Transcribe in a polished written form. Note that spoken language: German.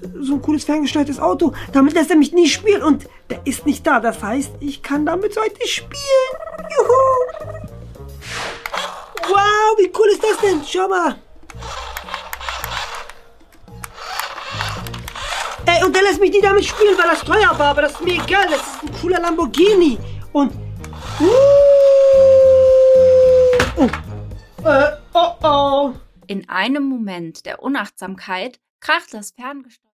so ein cooles ferngesteuertes Auto. Damit lässt er mich nie spielen und der ist nicht da. Das heißt, ich kann damit heute spielen. Juhu! Wow, wie cool ist das denn? Schau mal. Ey, und der lässt mich nie damit spielen, weil das teuer war. Aber das ist mir egal. Das ist ein cooler Lamborghini. Und... Oh. In einem Moment der Unachtsamkeit kracht das ferngesteuerte